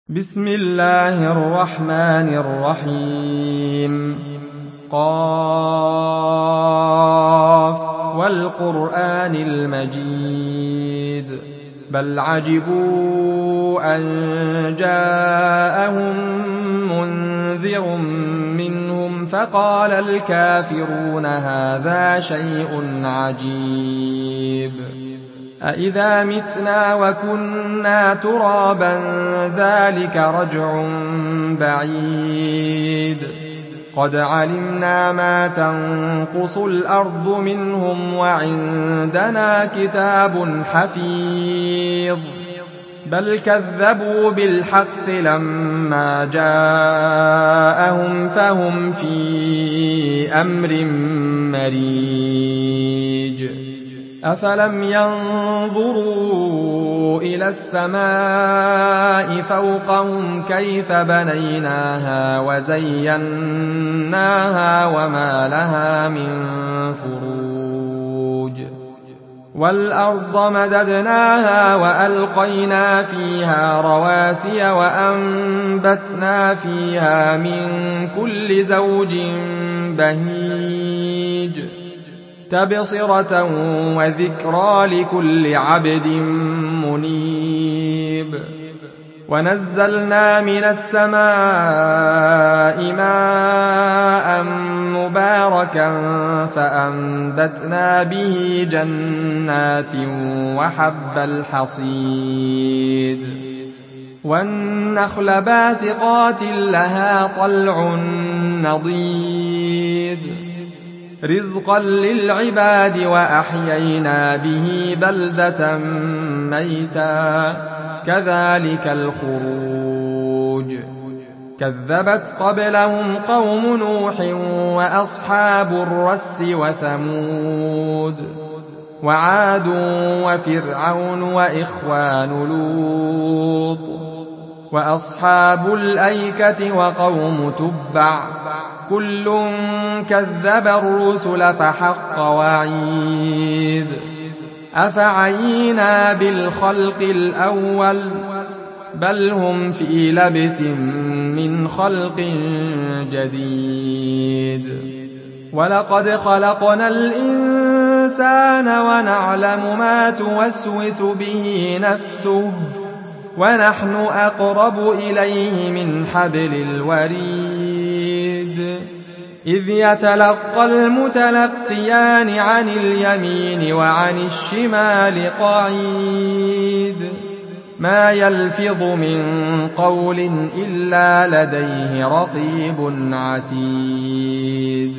بسم الله الرحمن الرحيم قاف والقرآن المجيد بل عجبوا أن جاءهم منذر منهم فقال الكافرون هذا شيء عجيب أإذا متنا وكنا ترابا ذلك رجع بعيد قد علمنا ما تنقص الأرض منهم وعندنا كتاب حفيظ بل كذبوا بالحق لما جاءهم فهم في أمر مريج أفلم ينظروا إلى السماء فوقهم كيف بنيناها وزيناها وما لها من فروج والأرض مددناها وألقينا فيها رواسي وأنبتنا فيها من كل زوج بهيج تبصرة وذكرى لكل عبد منيب ونزلنا من السماء ماء مباركا فأنبتنا به جنات وحب الحصيد والنخل باسقات لها طلع نضيد رزقا للعباد وأحيينا به بلدة ميتا كذلك الخروج كذبت قبلهم قوم نوح وأصحاب الرس وثمود وعاد وفرعون وإخوان لوط وأصحاب الأيكة وقوم تبع كل كذب الرسل فحق وعيد أفعينا بالخلق الأول بل هم في لبس من خلق جديد ولقد خلقنا الإنسان ونعلم ما توسوس به نفسه ونحن أقرب إليه من حبل الوريد إذ يتلقى المتلقيان عن اليمين وعن الشمال قعيد ما يلفظ من قول إلا لديه رقيب عتيد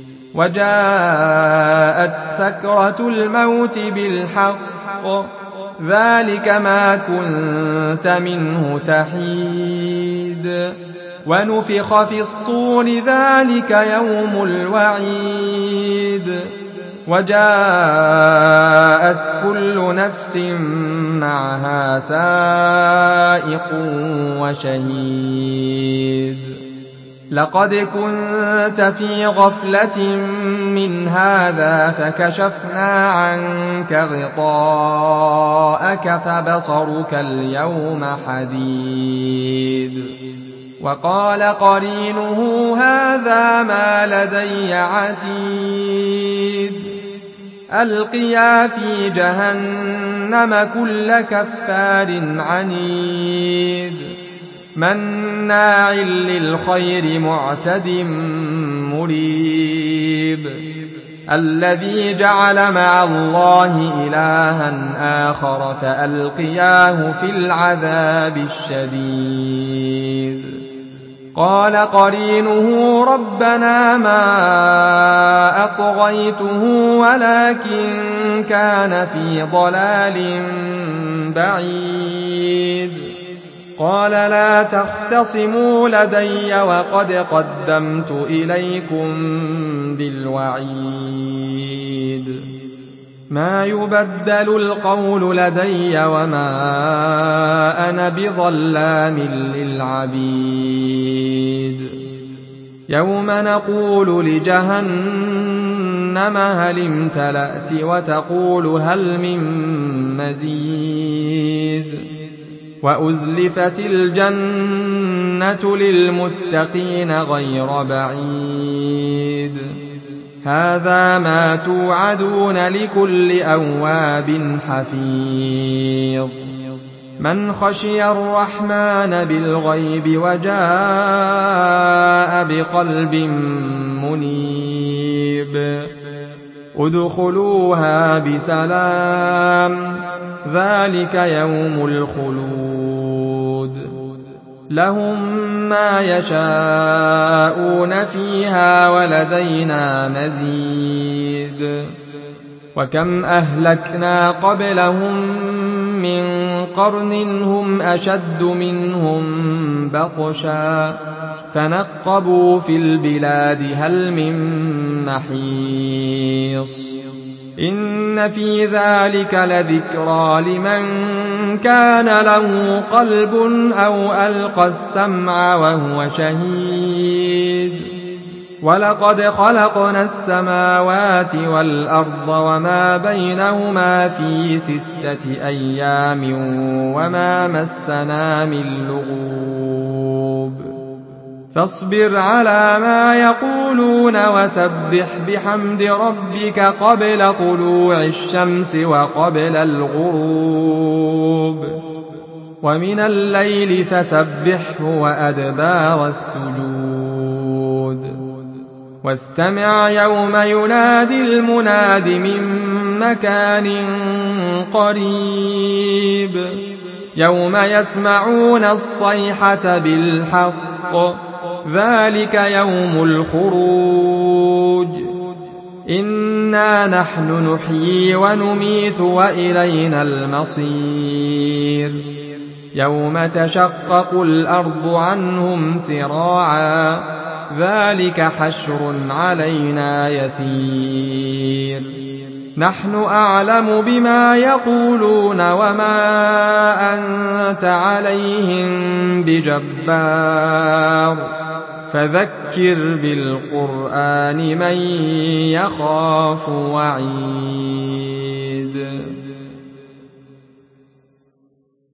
وجاءت سكرة الموت بالحق ذلك ما كنت منه تحيد ونفخ في الصور ذلك يوم الوعيد وجاءت كل نفس معها سائق وشهيد لقد كنت في غفلة من هذا فكشفنا عنك غطاءك فبصرك اليوم حديد وقال قرينه هذا ما لدي عتيد ألقيا في جهنم كل كفار عنيد مناع للخير معتد مريب الذي جعل مع الله إلها آخر فألقياه في العذاب الشديد قال قرينه ربنا ما أطغيته ولكن كان في ضلال بعيد قال لا تختصموا لدي وقد قدمت إليكم بالوعيد ما يبدل القول لدي وما أنا بظلام للعبيد يوم نقول لجهنم هل امتلأت وتقول هل من مزيد وأزلفت الجنة للمتقين غير بعيد هذا ما توعدون لكل أواب حفيظ من خشي الرحمن بالغيب وجاء بقلب منيب ادخلوها بسلام ذلك يوم الخلود لهم ما يشاءون فيها ولدينا مزيد وكم أهلكنا قبلهم من قرن هم أشد منهم بطشا فنقبوا في البلاد هل من محيص إن في ذلك لذكرى لمن كان له قلب أو ألقى السمع وهو شهيد ولقد خلقنا السماوات والأرض وما بينهما في 6 أيام وما مسنا من لغوب فاصبر على ما يقولون وسبح بحمد ربك قبل طلوع الشمس وقبل الغروب ومن الليل فسبحه وأدبار السجود واستمع يوم ينادي المناد من مكان قريب يوم يسمعون الصيحة بالحق ذلك يوم الخروج إنا نحن نحيي ونميت وإلينا المصير يوم تشقق الأرض عنهم سراعا ذلك حشر علينا يسير نحن أعلم بما يقولون وما أنت عليهم بجبار فذكر بالقرآن من يخاف وعيد